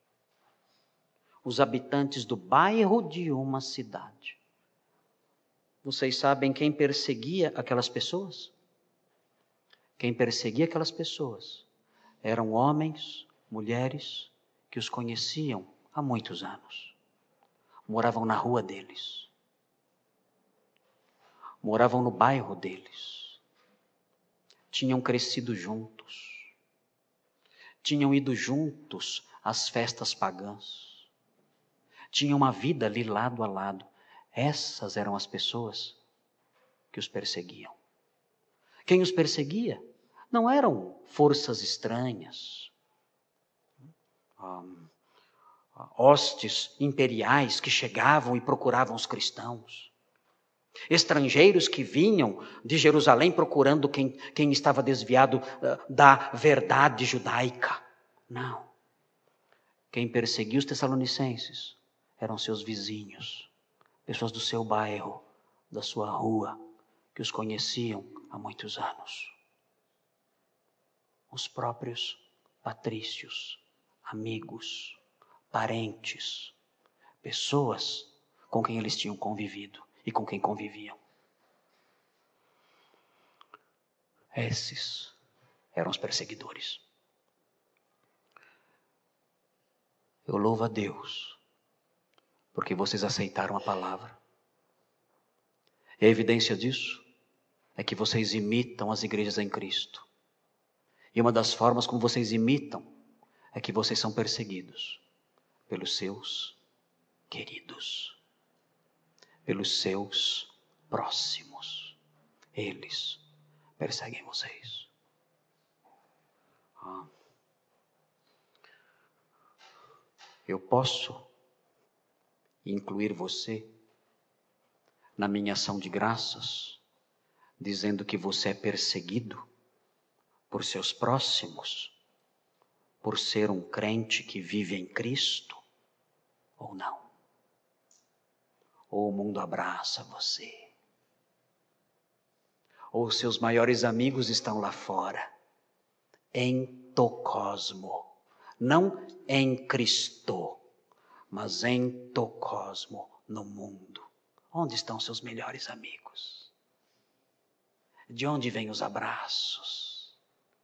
Os habitantes do bairro de uma cidade. Vocês sabem quem perseguia aquelas pessoas? Quem perseguia aquelas pessoas eram homens, mulheres que os conheciam há muitos anos. Moravam na rua deles. Moravam no bairro deles. Tinham crescido juntos. Tinham ido juntos às festas pagãs. Tinham uma vida ali lado a lado. Essas eram as pessoas que os perseguiam. Quem os perseguia não eram forças estranhas, hostes imperiais que chegavam e procuravam os cristãos. Estrangeiros que vinham de Jerusalém procurando quem estava desviado da verdade judaica. Não. Quem perseguia os tessalonicenses eram seus vizinhos, pessoas do seu bairro, da sua rua, que os conheciam há muitos anos. Os próprios patrícios, amigos, parentes, pessoas com quem eles tinham convivido e com quem conviviam. Esses eram os perseguidores. Eu louvo a Deus, porque vocês aceitaram a palavra. E a evidência disso é que vocês imitam as igrejas em Cristo. E uma das formas como vocês imitam é que vocês são perseguidos pelos seus queridos, pelos seus próximos. Eles perseguem vocês. Eu posso incluir você na minha ação de graças, dizendo que você é perseguido por seus próximos, por ser um crente que vive em Cristo, ou não? Ou o mundo abraça você? Ou seus maiores amigos estão lá fora, entocosmo, não em Cristo, mas entocosmo, no mundo. Onde estão seus melhores amigos? De onde vêm os abraços?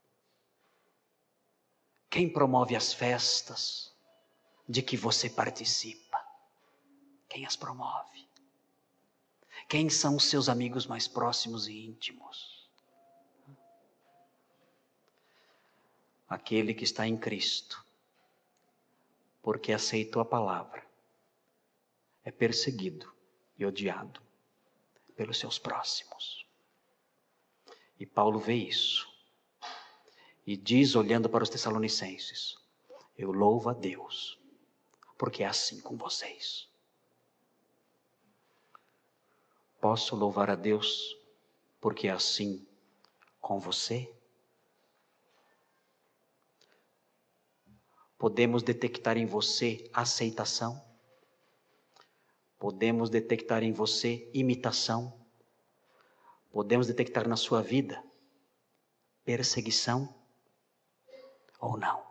Quem promove as festas de que você participa? Quem as promove? Quem são os seus amigos mais próximos e íntimos? Aquele que está em Cristo, porque aceitou a palavra, é perseguido e odiado pelos seus próximos. E Paulo vê isso e diz, olhando para os Tessalonicenses: eu louvo a Deus, porque é assim com vocês. Posso louvar a Deus porque é assim com você? Podemos detectar em você aceitação? Podemos detectar em você imitação? Podemos detectar na sua vida perseguição ou não?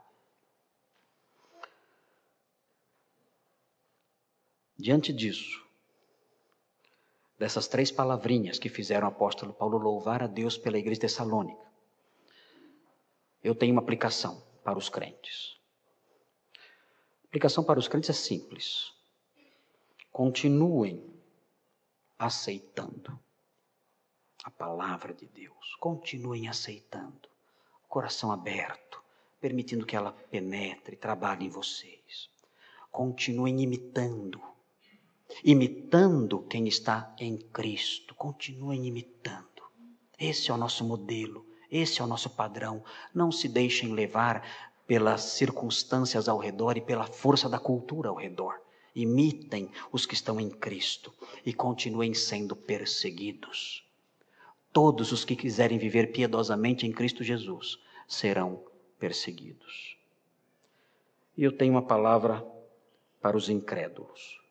Diante disso, dessas 3 palavrinhas que fizeram o apóstolo Paulo louvar a Deus pela igreja de Tessalônica, eu tenho uma aplicação para os crentes. A aplicação para os crentes é simples. Continuem aceitando a palavra de Deus. Continuem aceitando. O coração aberto, permitindo que ela penetre, trabalhe em vocês. Continuem imitando. Imitando quem está em Cristo. Continuem imitando. Esse é o nosso modelo. Esse é o nosso padrão. Não se deixem levar pelas circunstâncias ao redor e pela força da cultura ao redor. Imitem os que estão em Cristo e continuem sendo perseguidos. Todos os que quiserem viver piedosamente em Cristo Jesus serão perseguidos. E eu tenho uma palavra para os incrédulos.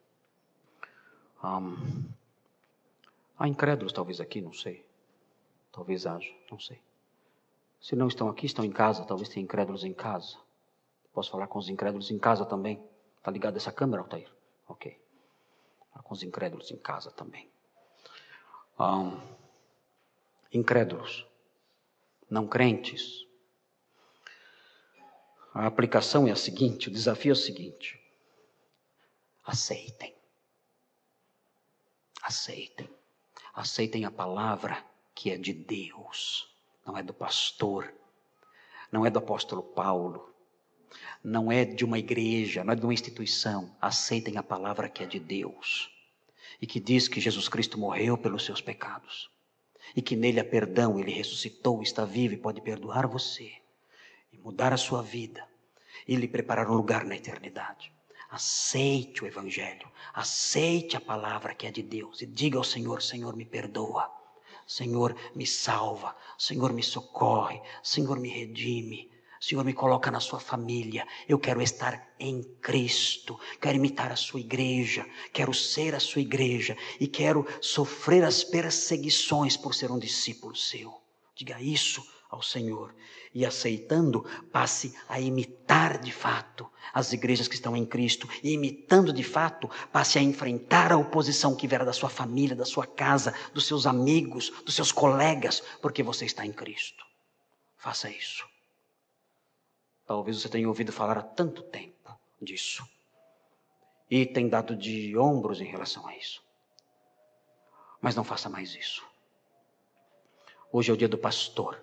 Há incrédulos talvez aqui, não sei. Talvez haja, não sei. Se não estão aqui, estão em casa, talvez tenha incrédulos em casa. Posso falar com os incrédulos em casa também? Está ligado essa câmera, Altair? Ok. Falar com os incrédulos em casa também. Incrédulos, não crentes. A aplicação é a seguinte, o desafio é o seguinte. Aceitem. Aceitem. Aceitem a palavra que é de Deus. Não é do pastor. Não é do apóstolo Paulo. Não é de uma igreja, não é de uma instituição. Aceitem a palavra que é de Deus. E que diz que Jesus Cristo morreu pelos seus pecados. E que nele há perdão, ele ressuscitou, está vivo e pode perdoar você. E mudar a sua vida. E lhe preparar um lugar na eternidade. Aceite o Evangelho. Aceite a palavra que é de Deus. E diga ao Senhor, Senhor, me perdoa. Senhor, me salva. Senhor, me socorre. Senhor, me redime. Senhor, me coloca na sua família. Eu quero estar em Cristo. Quero imitar a sua igreja. Quero ser a sua igreja. E quero sofrer as perseguições por ser um discípulo seu. Diga isso ao Senhor. E aceitando, passe a imitar de fato as igrejas que estão em Cristo. E imitando de fato, passe a enfrentar a oposição que vier da sua família, da sua casa, dos seus amigos, dos seus colegas, porque você está em Cristo. Faça isso. Talvez você tenha ouvido falar há tanto tempo disso. E tem dado de ombros em relação a isso. Mas não faça mais isso. Hoje é o dia do pastor.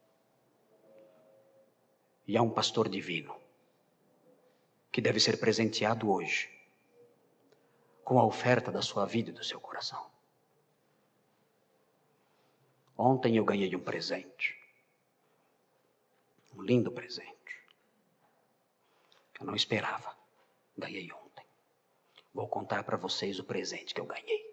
E há um pastor divino. Que deve ser presenteado hoje. Com a oferta da sua vida e do seu coração. Ontem eu ganhei um presente. Um lindo presente. Eu não esperava. Ganhei ontem. Vou contar para vocês o presente que eu ganhei.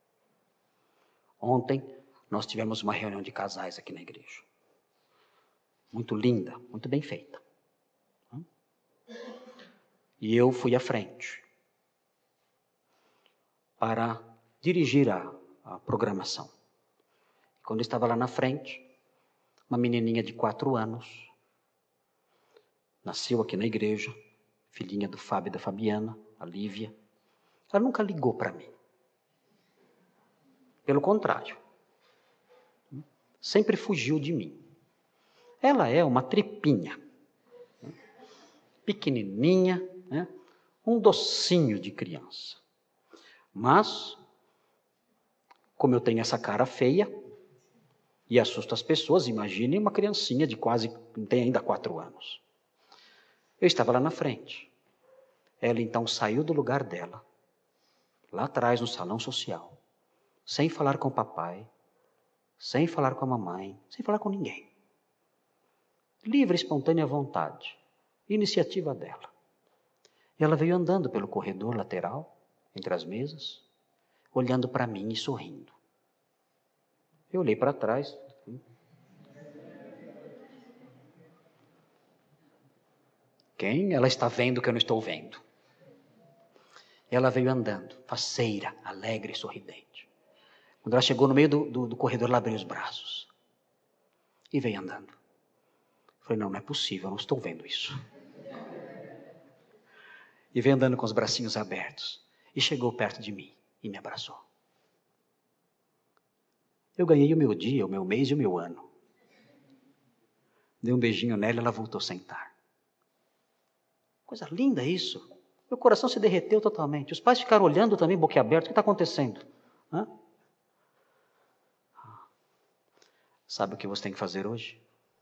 Ontem nós tivemos uma reunião de casais aqui na igreja. Muito linda, muito bem feita. E eu fui à frente para dirigir a programação. Quando eu estava lá na frente, uma menininha de 4 anos, nasceu aqui na igreja, filhinha do Fábio e da Fabiana, a Lívia. Ela nunca ligou para mim. Pelo contrário. Sempre fugiu de mim. Ela é uma tripinha. Pequenininha, né? Um docinho de criança. Mas, como eu tenho essa cara feia e assusto as pessoas, imagine uma criancinha de quase, não tem ainda 4 anos. Eu estava lá na frente. Ela então saiu do lugar dela, lá atrás no salão social, sem falar com o papai, sem falar com a mamãe, sem falar com ninguém. Livre, espontânea vontade, iniciativa dela. E ela veio andando pelo corredor lateral, entre as mesas, olhando para mim e sorrindo. Eu olhei para trás. Quem? Ela está vendo que eu não estou vendo. Ela veio andando, faceira, alegre e sorridente. Quando ela chegou no meio do corredor, ela abriu os braços. E veio andando. Eu falei, não é possível, eu não estou vendo isso. E veio andando com os bracinhos abertos. E chegou perto de mim e me abraçou. Eu ganhei o meu dia, o meu mês e o meu ano. Dei um beijinho nela e ela voltou a sentar. Coisa linda isso. Meu coração se derreteu totalmente. Os pais ficaram olhando também, boquiabertos. O que está acontecendo? Hã? Sabe o que você tem que fazer hoje?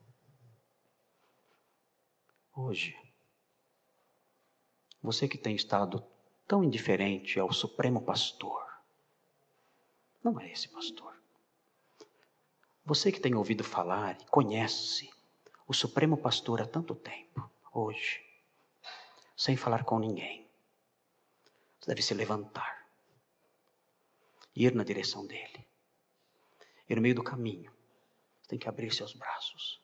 Hoje, você que tem estado tão indiferente ao Supremo Pastor, não é esse pastor. Você que tem ouvido falar e conhece o Supremo Pastor há tanto tempo, hoje, sem falar com ninguém, você deve se levantar, ir na direção dele. E no meio do caminho, você tem que abrir seus braços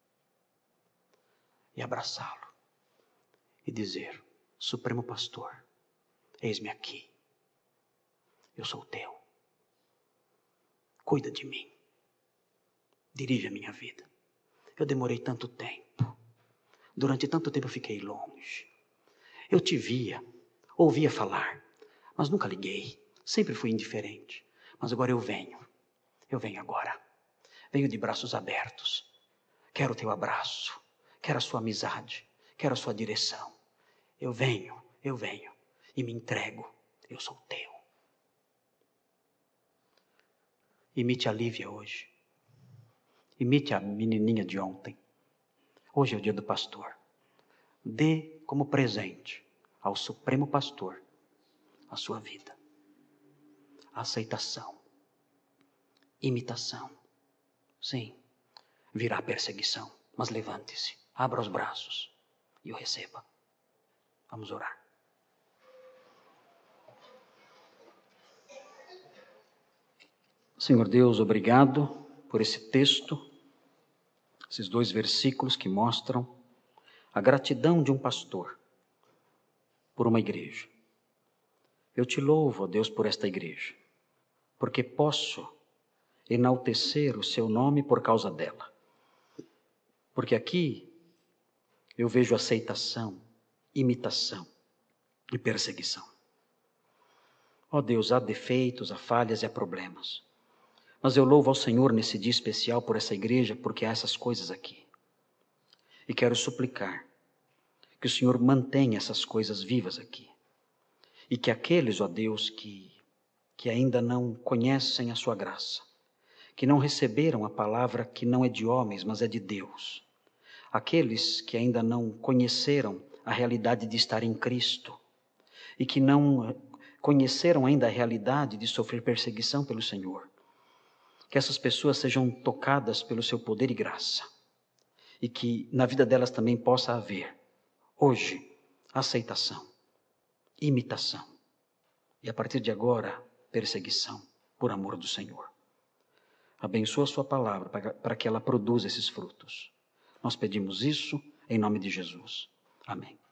e abraçá-lo e dizer: Supremo Pastor, eis-me aqui, eu sou teu, cuida de mim, dirige a minha vida. Eu demorei tanto tempo, durante tanto tempo eu fiquei longe. Eu te via, ouvia falar, mas nunca liguei, sempre fui indiferente. Mas agora eu venho agora, venho de braços abertos. Quero o teu abraço, quero a sua amizade, quero a sua direção. Eu venho e me entrego, eu sou teu. Imite a Lívia hoje, imite a menininha de ontem. Hoje é o dia do pastor. Dê como presente ao Supremo Pastor a sua vida. Aceitação, imitação. Sim, virá perseguição, mas levante-se, abra os braços e o receba. Vamos orar. Senhor Deus, obrigado por esse texto, esses 2 versículos que mostram a gratidão de um pastor por uma igreja. Eu te louvo, ó Deus, por esta igreja, porque posso enaltecer o seu nome por causa dela. Porque aqui eu vejo aceitação, imitação e perseguição. Ó Deus, há defeitos, há falhas e há problemas. Mas eu louvo ao Senhor nesse dia especial por essa igreja, porque há essas coisas aqui. E quero suplicar que o Senhor mantenha essas coisas vivas aqui. E que aqueles, ó Deus, que ainda não conhecem a sua graça, que não receberam a palavra que não é de homens, mas é de Deus, aqueles que ainda não conheceram a realidade de estar em Cristo e que não conheceram ainda a realidade de sofrer perseguição pelo Senhor, que essas pessoas sejam tocadas pelo seu poder e graça e que na vida delas também possa haver, hoje, aceitação, imitação e a partir de agora, perseguição por amor do Senhor. Abençoa a sua palavra para que ela produza esses frutos. Nós pedimos isso em nome de Jesus. Amém.